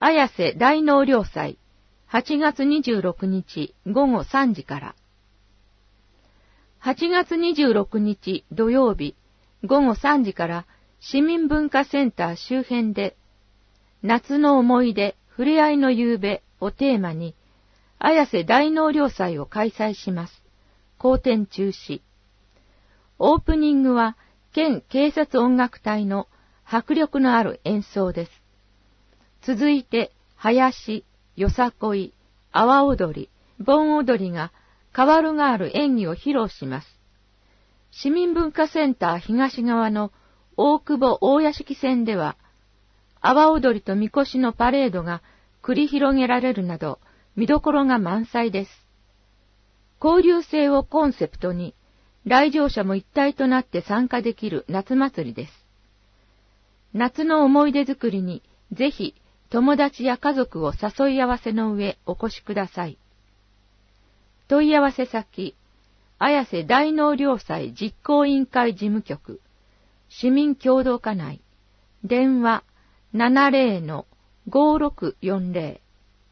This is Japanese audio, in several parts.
綾瀬大納涼祭、8月26日午後3時から。8月26日土曜日午後3時から市民文化センター周辺で、夏の思い出、ふれあいの夕べをテーマに、綾瀬大納涼祭を開催します。後天中止。オープニングは、県警察音楽隊の迫力のある演奏です。続いて、囃子、よさこい、阿波踊り、盆踊りが代わるがある演技を披露します。市民文化センター東側の大久保大屋敷線では、阿波踊りとみこしのパレードが繰り広げられるなど、見どころが満載です。交流性をコンセプトに、来場者も一体となって参加できる夏祭りです。夏の思い出作りに、ぜひ、友達や家族を誘い合わせの上お越しください。問い合わせ先、綾瀬大納涼祭実行委員会事務局、市民協同課内、電話 70-5640。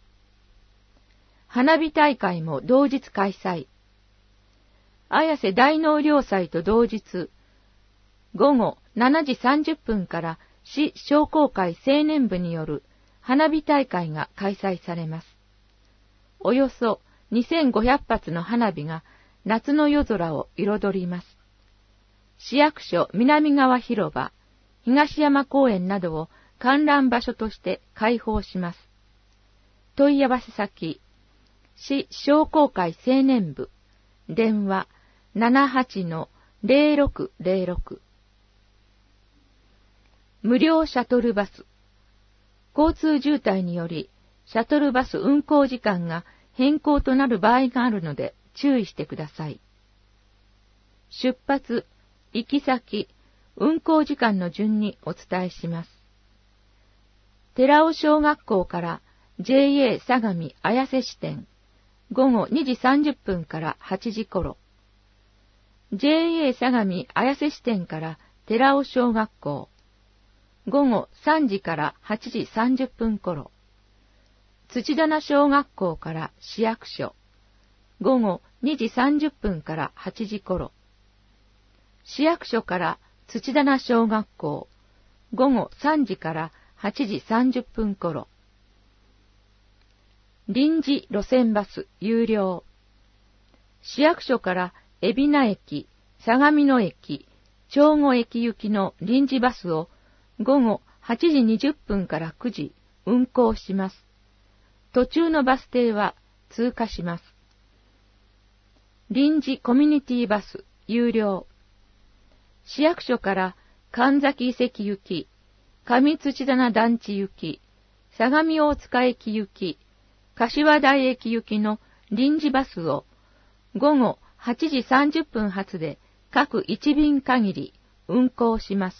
花火大会も同日開催。綾瀬大納涼祭と同日、午後7時30分から市商工会青年部による花火大会が開催されます。およそ2500発の花火が夏の夜空を彩ります。市役所南側広場、東山公園などを観覧場所として開放します。問い合わせ先、市商工会青年部、電話 78-0606。無料シャトルバス。交通渋滞により、シャトルバス運行時間が変更となる場合があるので注意してください。出発、行き先、運行時間の順にお伝えします。寺尾小学校から JA 相模綾瀬支店、午後2時30分から8時頃。JA 相模綾瀬支店から寺尾小学校、午後3時から8時30分頃。土棚小学校から市役所、午後2時30分から8時頃。市役所から土棚小学校、午後3時から8時30分頃。臨時路線バス有料。市役所から海老名駅、相模野駅、長後駅行きの臨時バスを午後8時20分から9時運行します。途中のバス停は通過します。臨時コミュニティバス有料。市役所から神崎遺跡行き、上土棚団地行き、相模大塚駅行き、柏台駅行きの臨時バスを午後8時30分発で各1便限り運行します。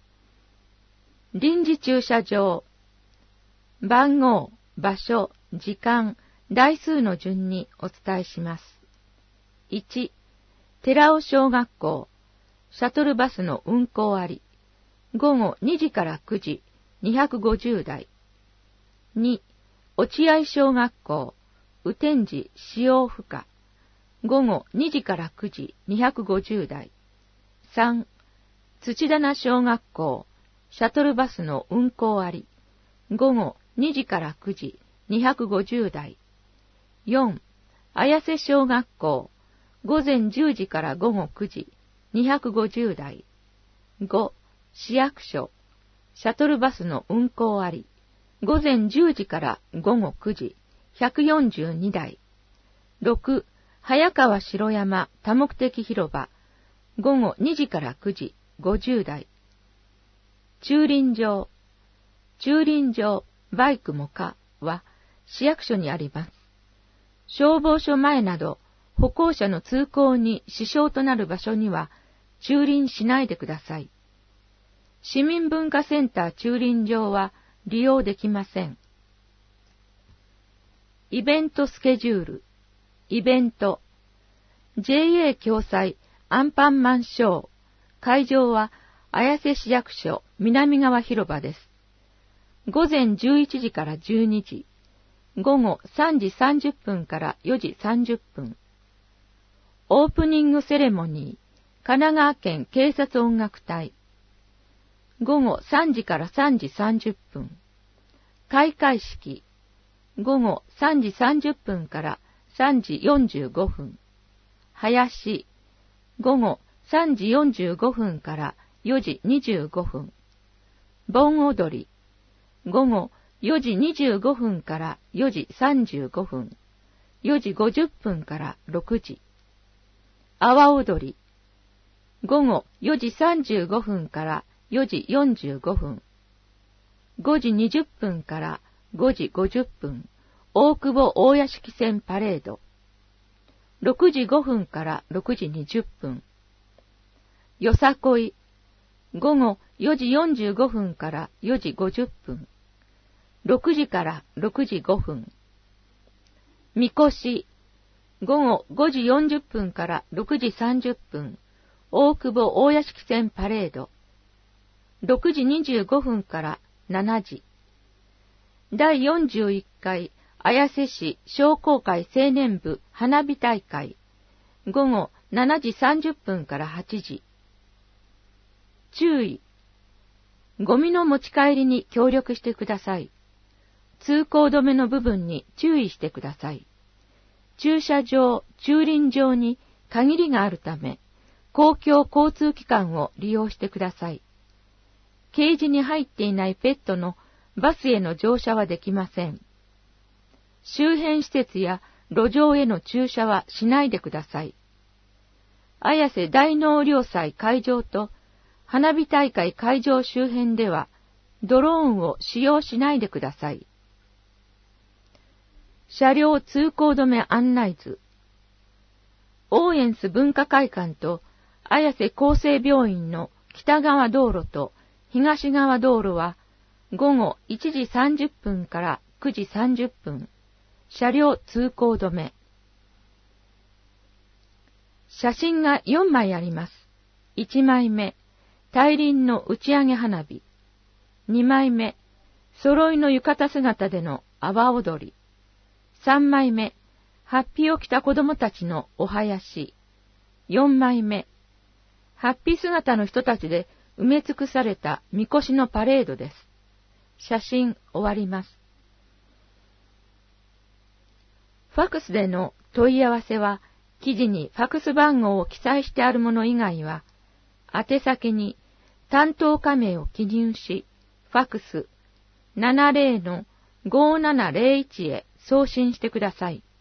臨時駐車場。番号、場所、時間、台数の順にお伝えします。1、寺尾小学校、シャトルバスの運行あり。午後2時から9時、250台。2、落合小学校、雨天時使用不可。午後2時から9時、250台。3、土棚小学校、シャトルバスの運行あり。午後2時から9時、250台。4、綾瀬小学校、午前10時から午後9時、250台。5、市役所、シャトルバスの運行あり。午前10時から午後9時、142台。6、早川城山多目的広場、午後2時から9時、50台。駐輪場。駐輪場、バイクも可は市役所にあります。消防署前など歩行者の通行に支障となる場所には駐輪しないでください。市民文化センター駐輪場は利用できません。イベントスケジュール。イベント。JA 共催アンパンマンショー。会場は綾瀬市役所南側広場です。 午前11時から12時、午後3時30分から4時30分。オープニングセレモニー、神奈川県警察音楽隊。午後3時から3時30分。開会式、午後3時30分から3時45分。林、午後3時45分から4時25分。盆踊り、午後4時25分から4時35分。4時50分から6時。阿波踊り、午後4時35分から4時45分。5時20分から5時50分。大久保大屋敷線パレード。6時5分から6時20分。よさこい、午後4時45分から4時50分。6時から6時5分。みこし、午後5時40分から6時30分。大久保大屋敷線パレード。6時25分から7時。第41回綾瀬市商工会青年部花火大会。午後7時30分から8時。注意。ゴミの持ち帰りに協力してください。通行止めの部分に注意してください。駐車場、駐輪場に限りがあるため、公共交通機関を利用してください。ケージに入っていないペットのバスへの乗車はできません。周辺施設や路上への駐車はしないでください。綾瀬大納涼祭会場と花火大会会場周辺ではドローンを使用しないでください。車両通行止め案内図。オーエンス文化会館と綾瀬厚生病院の北側道路と東側道路は午後1時30分から9時30分。車両通行止め。写真が4枚あります。1枚目、大輪の打ち上げ花火。2枚目、揃いの浴衣姿での阿波踊り。3枚目、ハッピを着た子供たちのお囃子。4枚目、ハッピ姿の人たちで埋め尽くされたみこしのパレードです。写真終わります。ファクスでの問い合わせは、記事にファクス番号を記載してあるもの以外は、宛先に担当課名を記入し、ファクス 70-5701 へ送信してください。